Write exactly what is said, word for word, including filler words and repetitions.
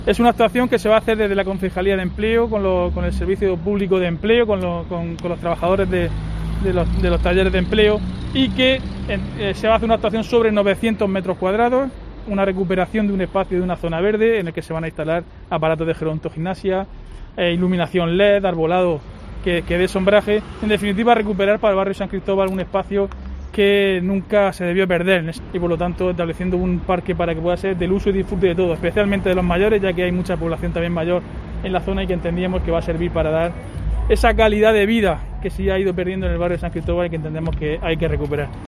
Es una actuación que se va a hacer desde la Concejalía de Empleo, con, lo, con el Servicio Público de Empleo, con, lo, con, con los trabajadores de, de, los, de los talleres de empleo, y que eh, se va a hacer una actuación sobre novecientos metros cuadrados, una recuperación de un espacio de una zona verde en el que se van a instalar aparatos de gerontogimnasia, eh, iluminación L E D, arbolado que, que dé sombraje, en definitiva recuperar para el barrio San Cristóbal un espacio que nunca se debió perder, y por lo tanto estableciendo un parque para que pueda ser del uso y disfrute de todos, especialmente de los mayores, ya que hay mucha población también mayor en la zona y que entendíamos que va a servir para dar esa calidad de vida que sí ha ido perdiendo en el barrio de San Cristóbal y que entendemos que hay que recuperar.